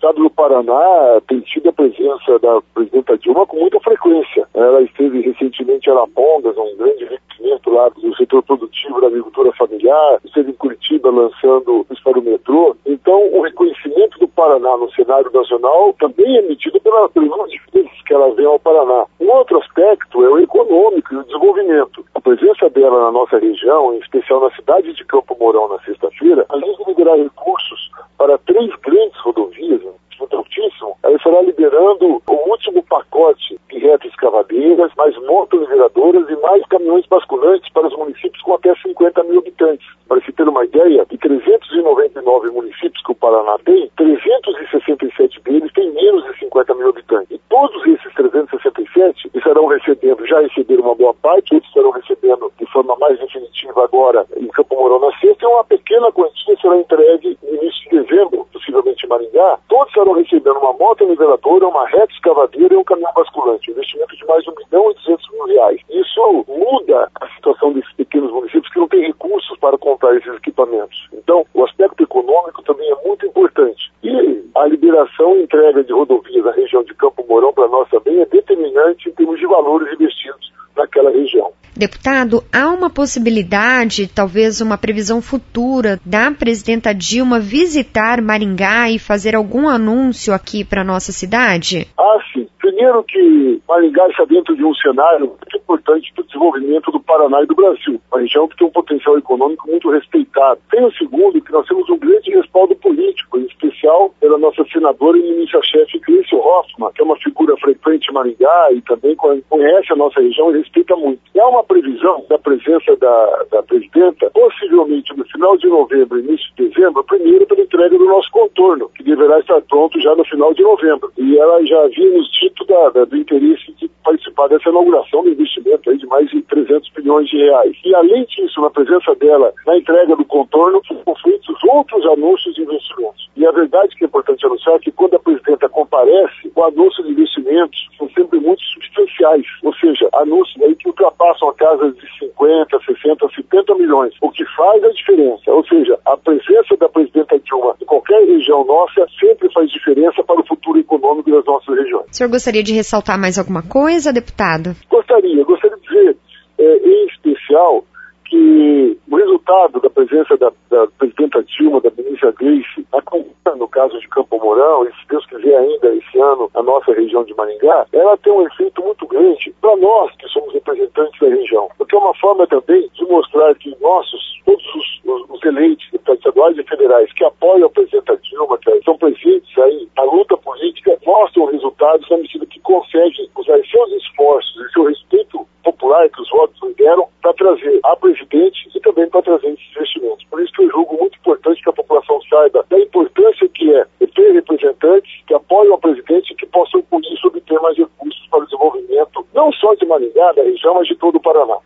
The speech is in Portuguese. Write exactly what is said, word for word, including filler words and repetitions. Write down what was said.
estado do Paraná tem tido a presença da presidenta Dilma com muita frequência. Ela esteve recentemente em Arapongas, um grande investimento lá do setor produtivo da agricultura familiar, esteve em Curitiba lançando isso para o metrô. Então, o reconhecimento do Paraná no cenário nacional também é medido pela número de vezes que ela vem ao Paraná. Um outro aspecto é o econômico e o desenvolvimento. A presença dela na nossa região, em especial na cidade de Campo Mourão na sexta-feira, além de liberar recursos para três grandes rodovias, muito altíssimo, ela estará liberando o último pacote de retroescavadeiras, mais motoniveladoras e mais caminhões basculantes para os municípios com até cinquenta mil habitantes. Para se ter uma ideia, de trezentos e noventa e nove municípios que o Paraná tem, trezentos e sessenta e sete deles têm menos de cinquenta mil habitantes. E todos esses trezentos e sessenta e sete estarão recebendo, já receberam uma boa parte, outros estarão recebendo de forma mais definitiva agora em Campo Mourão na sexta, e uma pequena quantia será entregue no início de dezembro, possivelmente em Maringá. Todos estarão recebendo uma moto-niveladora, uma reta-escavadeira e um caminhão basculante. Um investimento de mais de um milhão e duzentos mil reais. Isso muda a situação desses pequenos municípios que não têm recursos para comprar esses equipamentos. Então, o aspecto econômico também é muito importante. E a liberação e entrega de rodovias na região de Campo Mourão para nós também é determinante em termos de valores investidos naquela região. Deputado, há uma possibilidade, talvez uma previsão futura, da presidenta Dilma visitar Maringá e fazer algum anúncio aqui para a nossa cidade? Ah, sim. Primeiro que Maringá está dentro de um cenário muito importante para o desenvolvimento do Paraná e do Brasil. Uma região que tem um potencial econômico muito respeitado. Tem o segundo, que nós temos um grande respaldo político, em especial pela nossa senadora e ministra-chefe Gleisi Hoffmann, que é uma figura frequente em Maringá e também conhece a nossa região e respeita muito. E há uma previsão da presença da, da presidenta, possivelmente no final de novembro, início de dezembro, primeiro pela entrega do nosso contorno, que deverá estar pronto já no final de novembro. E ela já havia nos dito da, da, do interesse de participar dessa inauguração do investimento aí de mais de trezentos milhões de reais. E além disso, na presença dela, na entrega do contorno, foram feitos outros anúncios de investimentos. E a verdade que é importante anunciar é que quando a presidenta comparece, o anúncio de investimentos são sempre muito substanciais, ou seja, anúncios aí que ultrapassam a casa de cinquenta, sessenta, setenta milhões, o que faz a diferença. Ou seja, a presença da presidenta Dilma em qualquer região nossa sempre faz diferença para o futuro econômico das nossas regiões. O senhor gostaria de ressaltar mais alguma coisa, deputado? Gostaria. Gostaria de dizer, é, em especial, que o resultado da presença da, da presidenta Dilma, da ministra Gleisi, no caso de Campo Mourão, e se Deus quiser ainda esse ano a nossa região de Maringá, ela tem um efeito muito grande para nós que somos representantes da região, porque é uma forma também de mostrar que nossos, todos os, os, os eleitos, deputados estaduais e federais que apoiam a presidenta Dilma, que estão presentes aí na luta política, mostram resultados na medida que conseguem usar seus esforços e seu respeito popular que os votos nos deram para trazer a presidente e também para trazer esses investimentos. Por isso que eu julgo muito importante que a população saiba da importância que é ter representantes que apoiam a presidente e que possam, com isso, obter mais recursos para o desenvolvimento, não só de Maringá, da região, mas de todo o Paraná.